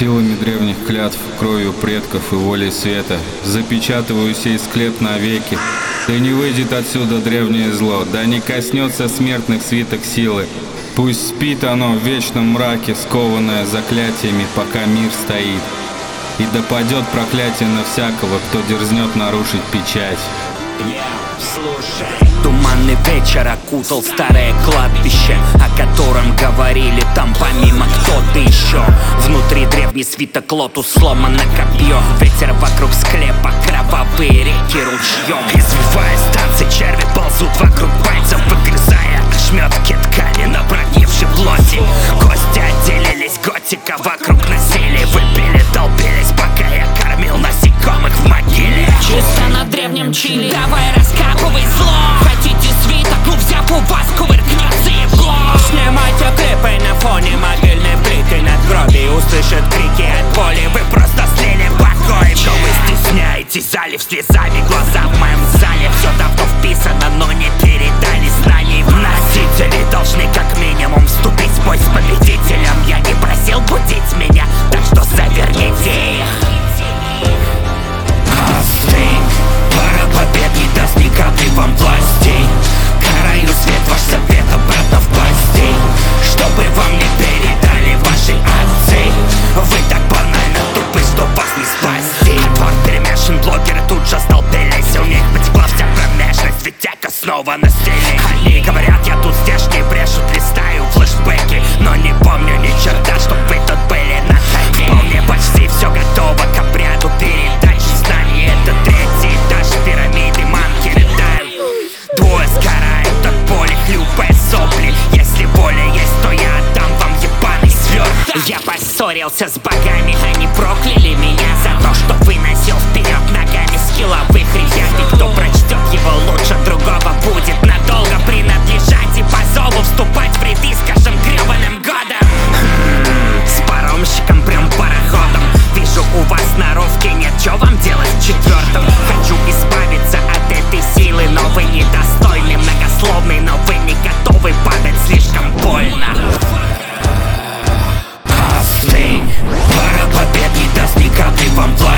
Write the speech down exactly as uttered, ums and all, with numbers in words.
Силами древних клятв, кровью предков и волей света запечатываю сей склеп навеки. Да не выйдет отсюда древнее зло, да не коснется смертных свиток силы. Пусть спит оно в вечном мраке, скованное заклятиями, пока мир стоит. И да падет проклятие на всякого, кто дерзнет нарушить печать. Туманный вечер окутал старое кладбище, о котором говорили там помимо кто-то еще. Внутри древний свиток лотус, сломано копье. Ветер вокруг склепа, кровавые реки ручьем. Извиваясь, танцы черви ползут вокруг пальцев, выгрызая ошметки ткани на прогнившей плоти. Кости отделились, готика вокруг носили. Выпили, толпились, пока я кормил насекомых в могиле. Чисто на древнем чили, давай раскапывай зло. Хотите свиток, ну взяв у вас кувыркнется игло. Снимайте клипы на фоне могильной плиты надгробий. Услышат крики от боли, вы просто слили покой. Что вы стесняетесь, залив слезами глаза в моем зале. Все давно вписано, но не передали знаний. Носители должны как минимум вступить в бой с победителем. Я не просил будить меня, так что заверните их. Остынь, пора побед не даст ни капли вам власти. Караю свет, ваш совет обратно в постель, чтобы вам не передали ваши отцы. Вы так банально тупы, что вас не спасти. Двор перемешан, блогеры тут же столпились. У них потекла вся промежность, ведь эко снова на стиле. Они говорят, я тут здешний брешут, листаю флешбеки, но не помню ни черта, чтоб вы тут были на коне. Вполне почти все готово к обряду передачи знаний. Это третий этаж пирамиды, манки летают. Двое сгорают от боли, хлюпая сопли. Если воля есть, то я отдам вам ебаный сверток. Я поссорился с богами, они прокляли меня за то, что выносил вперед ногами скилловых ребят. И кто прочтет его лучше другого, будет надолго принадлежать и по зову вступать в ряды с каждым гребаным годом. С паромщиком прям пароходом. Вижу, у вас сноровки нет, чё вам делать в четвертом? Хочу избавиться от этой силы, но вы недостойны, многословный, но вы не готовы падать, слишком больно. Остынь, пара побед не даст ни капли вам власти.